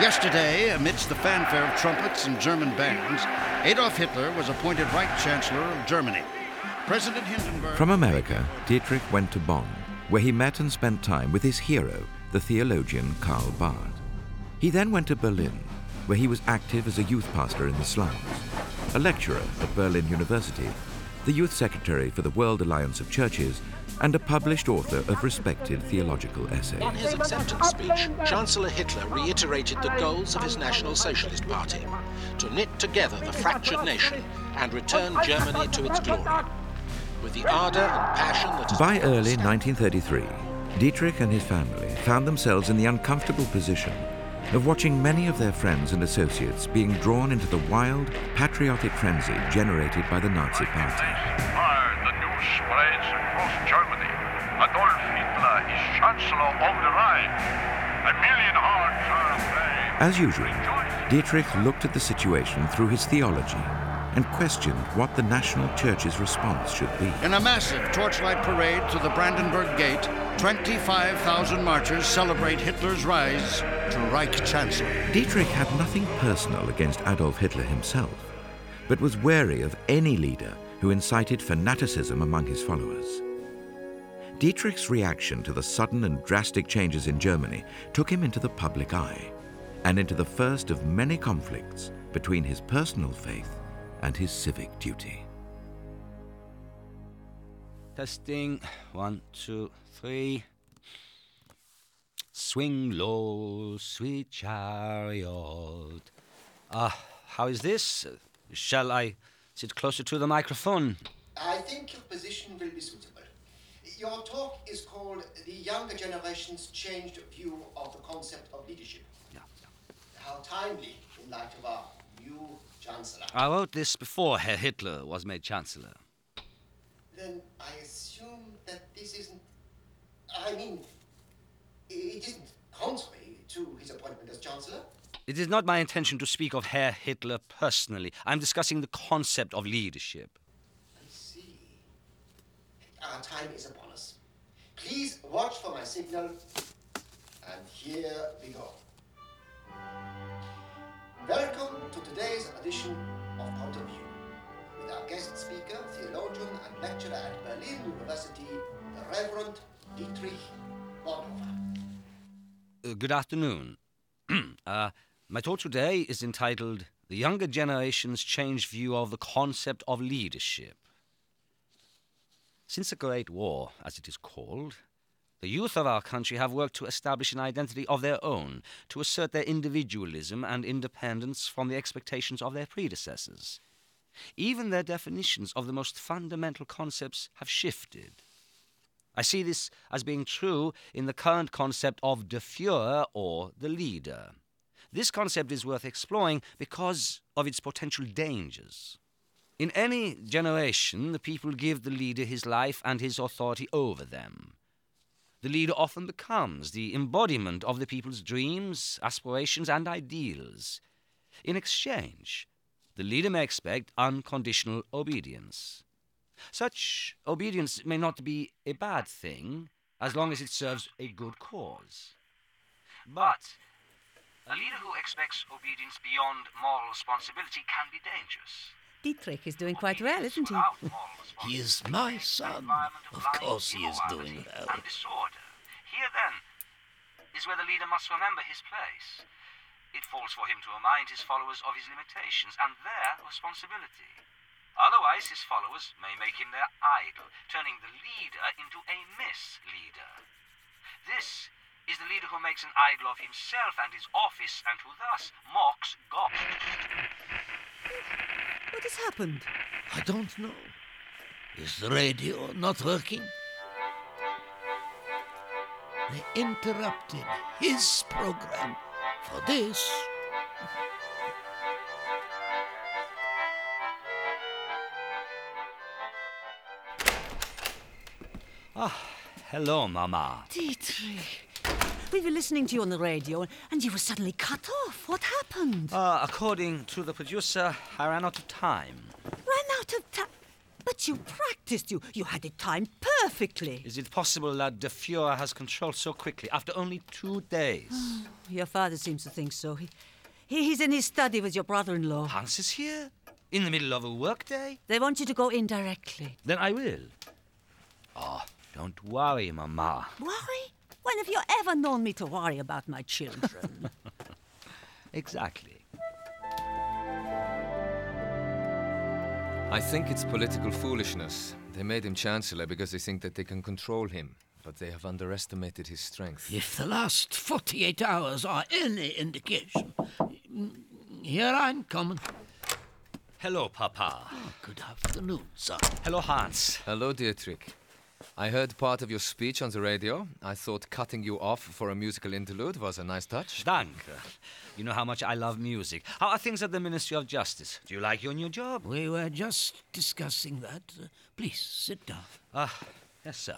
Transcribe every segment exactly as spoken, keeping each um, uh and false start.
Yesterday, amidst the fanfare of trumpets and German bands, Adolf Hitler was appointed Reich Chancellor of Germany. President Hindenburg... From America, Dietrich went to Bonn, where he met and spent time with his hero, the theologian Karl Barth. He then went to Berlin, where he was active as a youth pastor in the slums, a lecturer at Berlin University, the youth secretary for the World Alliance of Churches, and a published author of respected theological essays. On his acceptance speech, Chancellor Hitler reiterated the goals of his National Socialist Party, to knit together the fractured nation and return Germany to its glory. With the ardour and passion that has By early nineteen thirty-three, Dietrich and his family found themselves in the uncomfortable position of watching many of their friends and associates being drawn into the wild, patriotic frenzy generated by the Nazi Party. The news spreads across Germany. Adolf Hitler is Chancellor of the Reich. A million hearts are aflame. As usual, Dietrich looked at the situation through his theology and questioned what the National Church's response should be. In a massive torchlight parade to the Brandenburg Gate, twenty-five thousand marchers celebrate Hitler's rise to Reich Chancellor. Dietrich had nothing personal against Adolf Hitler himself, but was wary of any leader who incited fanaticism among his followers. Dietrich's reaction to the sudden and drastic changes in Germany took him into the public eye and into the first of many conflicts between his personal faith and his civic duty. Testing. One, two, three. Swing low, sweet chariot. Ah, uh, how is this? Shall I sit closer to the microphone? I think your position will be suitable. Your talk is called The Younger Generation's Changed View of the Concept of Leadership. Yeah, yeah. How timely in light of our new Chancellor. I wrote this before Herr Hitler was made Chancellor. Then I assume that this isn't... I mean, it isn't contrary to his appointment as Chancellor? It is not my intention to speak of Herr Hitler personally. I'm discussing the concept of leadership. I see. Our time is upon us. Please watch for my signal. And here we go. Welcome to today's edition of Point of View, with our guest speaker, theologian and lecturer at Berlin University, the Reverend Dietrich Bonhoeffer. Uh, good afternoon. uh, my talk today is entitled The Younger Generation's Changed View of the Concept of Leadership. Since the Great War, as it is called, the youth of our country have worked to establish an identity of their own, to assert their individualism and independence from the expectations of their predecessors. Even their definitions of the most fundamental concepts have shifted. I see this as being true in the current concept of der Führer, or the leader. This concept is worth exploring because of its potential dangers. In any generation, the people give the leader his life and his authority over them. The leader often becomes the embodiment of the people's dreams, aspirations, and ideals. In exchange, the leader may expect unconditional obedience. Such obedience may not be a bad thing, as long as it serves a good cause. But a leader who expects obedience beyond moral responsibility can be dangerous. Dietrich is doing quite well, isn't he? He is my son. Of course he is doing well. And disorder. Here, then, is where the leader must remember his place. It falls for him to remind his followers of his limitations and their responsibility. Otherwise, his followers may make him their idol, turning the leader into a misleader. This is the leader who makes an idol of himself and his office, and who thus mocks God. What has happened? I don't know. Is the radio not working? They interrupted his program for this. Ah, hello, Mama. Dietrich, we were listening to you on the radio and you were suddenly cut off. What happened? Uh, according to the producer, I ran out of time. Ran out of time? But you practiced. You, you had it timed perfectly. Is it possible that the Fuhrer has control so quickly after only two days? Your father seems to think so. He, he, he's in his study with your brother-in-law. Hans is here? In the middle of a workday? They want you to go in directly. Then I will. Oh, don't worry, Mama. Worry? When have you ever known me to worry about my children? Exactly. I think it's political foolishness. They made him Chancellor because they think that they can control him, but they have underestimated his strength. If the last forty-eight hours are any indication, here I'm coming. Hello, Papa. Oh, good afternoon, son. Hello, Hans. Hello, Dietrich. I heard part of your speech on the radio. I thought cutting you off for a musical interlude was a nice touch. Danke. You know how much I love music. How are things at the Ministry of Justice? Do you like your new job? We were just discussing that. Uh, please, sit down. Ah, yes, sir.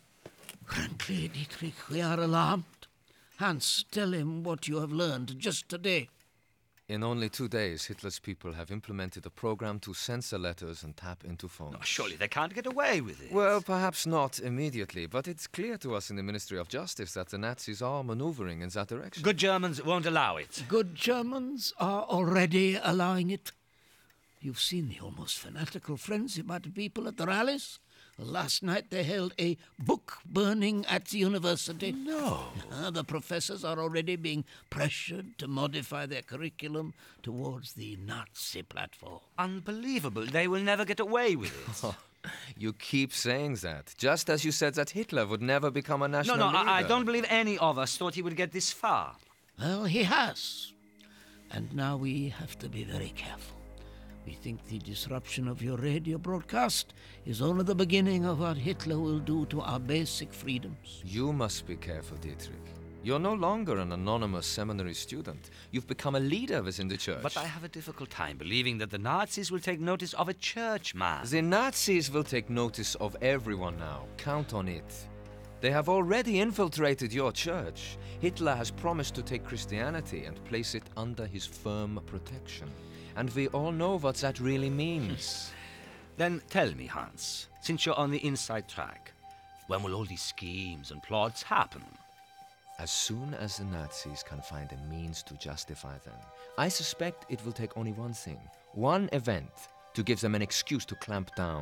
Frankly, Dietrich, we are alarmed. Hans, tell him what you have learned just today. In only two days, Hitler's people have implemented a program to censor letters and tap into phones. No, surely they can't get away with it. Well, perhaps not immediately, but it's clear to us in the Ministry of Justice that the Nazis are maneuvering in that direction. Good Germans won't allow it. Good Germans are already allowing it. You've seen the almost fanatical frenzy by the people at the rallies. Last night they held a book burning at the university. No. Uh, the professors are already being pressured to modify their curriculum towards the Nazi platform. Unbelievable. They will never get away with it. You keep saying that, just as you said that Hitler would never become a national No, no, leader. I, I don't believe any of us thought he would get this far. Well, he has. And now we have to be very careful. We think the disruption of your radio broadcast is only the beginning of what Hitler will do to our basic freedoms. You must be careful, Dietrich. You're no longer an anonymous seminary student. You've become a leader within the church. But I have a difficult time believing that the Nazis will take notice of a churchman. The Nazis will take notice of everyone now. Count on it. They have already infiltrated your church. Hitler has promised to take Christianity and place it under his firm protection. And we all know what that really means. Then tell me, Hans, since you're on the inside track, when will all these schemes and plots happen? As soon as the Nazis can find a means to justify them. I suspect it will take only one thing, one event, to give them an excuse to clamp down.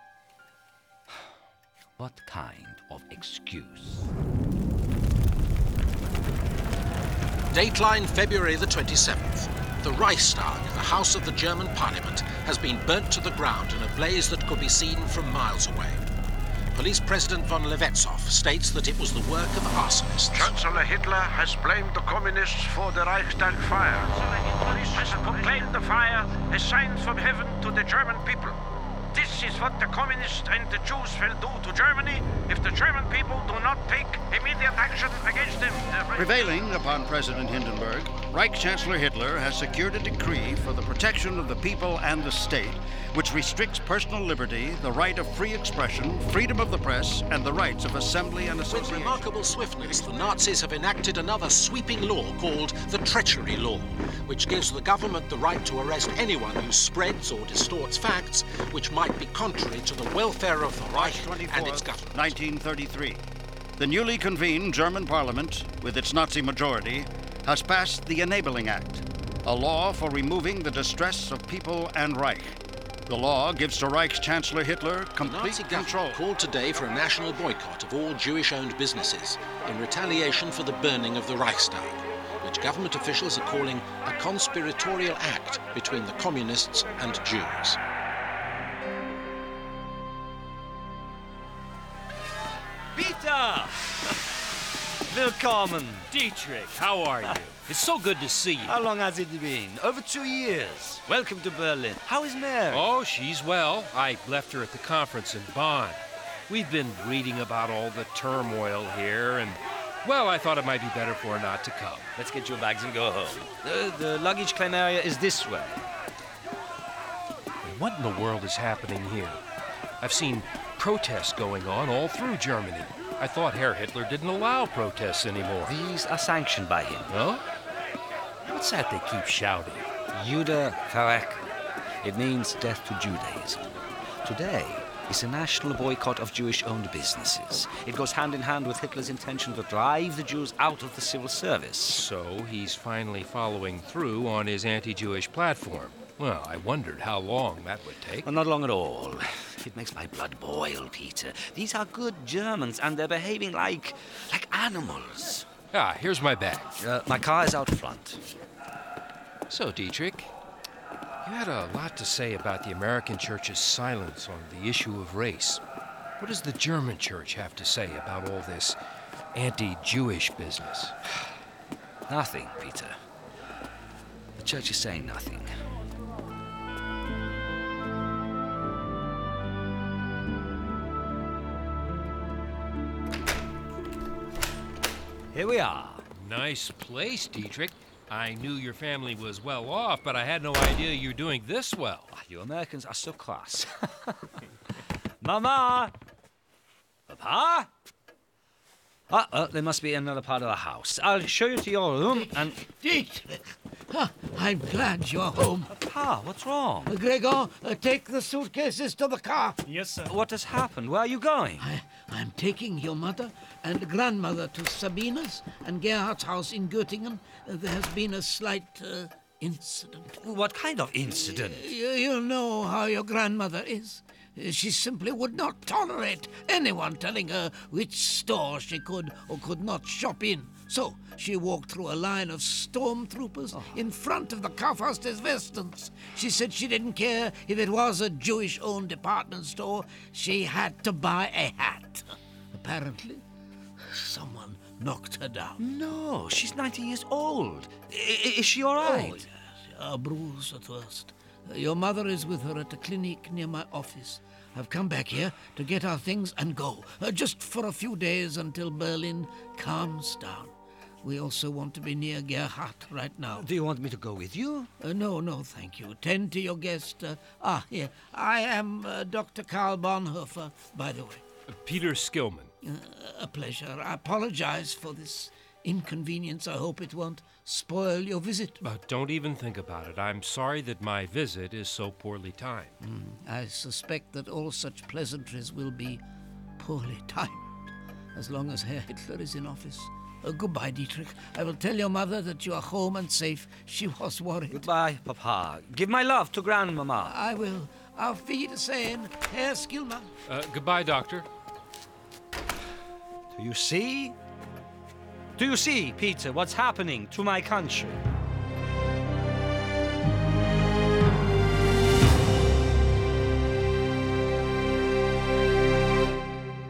What kind of excuse? Dateline February the twenty-seventh. The Reichstag, the house of the German parliament, has been burnt to the ground in a blaze that could be seen from miles away. Police President von Levetsov states that it was the work of arsonists. Chancellor Hitler has blamed the communists for the Reichstag fire. Police has proclaimed the fire a sign from heaven to the German people. This is what the communists and the Jews will do to Germany if the German people do not take immediate action against them. Prevailing upon President Hindenburg, Reich Chancellor Hitler has secured a decree for the protection of the people and the state, which restricts personal liberty, the right of free expression, freedom of the press, and the rights of assembly and With association. remarkable swiftness, the Nazis have enacted another sweeping law called the Treachery Law, which gives the government the right to arrest anyone who spreads or distorts facts which might be contrary to the welfare of the Reich and its government. nineteen thirty-three. The newly convened German parliament, with its Nazi majority, has passed the Enabling Act, a law for removing the distress of people and Reich. The law gives to Reich Chancellor Hitler The complete Nazi control. government called today for a national boycott of all Jewish-owned businesses in retaliation for the burning of the Reichstag, which government officials are calling a conspiratorial act between the communists and Jews. Peter! Willkommen. Dietrich, how are you? It's so good to see you. How long has it been? Over two years. Welcome to Berlin. How is Mary? Oh, she's well. I left her at the conference in Bonn. We've been reading about all the turmoil here, and, well, I thought it might be better for her not to come. Let's get your bags and go home. The, the luggage claim area is this way. What in the world is happening here? I've seen protests going on all through Germany. I thought Herr Hitler didn't allow protests anymore. These are sanctioned by him. Huh? What's that they keep shouting? Jude verrecken. It means death to Judaism. Today, is a national boycott of Jewish-owned businesses. It goes hand in hand with Hitler's intention to drive the Jews out of the civil service. So he's finally following through on his anti-Jewish platform. Well, I wondered how long that would take. Well, not long at all. It makes my blood boil, Peter. These are good Germans, and they're behaving like... like animals. Ah, here's my bag. Uh, my car is out front. So, Dietrich, you had a lot to say about the American church's silence on the issue of race. What does the German church have to say about all this anti-Jewish business? Nothing, Peter. The church is saying nothing. Here we are. Nice place, Dietrich. I knew your family was well off, but I had no idea you're doing this well. You Americans are so class. Mama! Papa? Ah, well, there must be another part of the house. I'll show you to your room and... Dietrich! Ah, I'm glad you're home. Papa, what's wrong? Uh, Gregor, uh, take the suitcases to the car. Yes, sir. What has happened? Where are you going? I, I'm taking your mother and grandmother to Sabina's and Gerhard's house in Göttingen. Uh, there has been a slight uh, incident. What kind of incident? Uh, you, you know how your grandmother is. Uh, She simply would not tolerate anyone telling her which store she could or could not shop in. So she walked through a line of stormtroopers oh. in front of the Kaufhaus des Westens. She said she didn't care if it was a Jewish-owned department store. She had to buy a hat. Apparently, someone knocked her down. No, she's ninety years old. I- is she all right? Oh, yes. A bruise at worst. Uh, Your mother is with her at a clinic near my office. I've come back here to get our things and go, uh, just for a few days until Berlin calms down. We also want to be near Gerhard right now. Do you want me to go with you? Uh, no, no, thank you. Tend to your guest. Uh, ah, here. I am uh, Doctor Karl Bonhoeffer, by the way. Uh, Peter Skillman. Uh, a pleasure. I apologize for this inconvenience. I hope it won't spoil your visit. Uh, don't even think about it. I'm sorry that my visit is so poorly timed. Mm, I suspect that all such pleasantries will be poorly timed, as long as Herr Hitler is in office. Uh, goodbye, Dietrich. I will tell your mother that you are home and safe. She was worried. Goodbye, Papa. Give my love to Grandmama. I will. Auf Wiedersehen, Herr Skillman. Uh, goodbye, Doctor. Do you see? Do you see, Peter, what's happening to my country?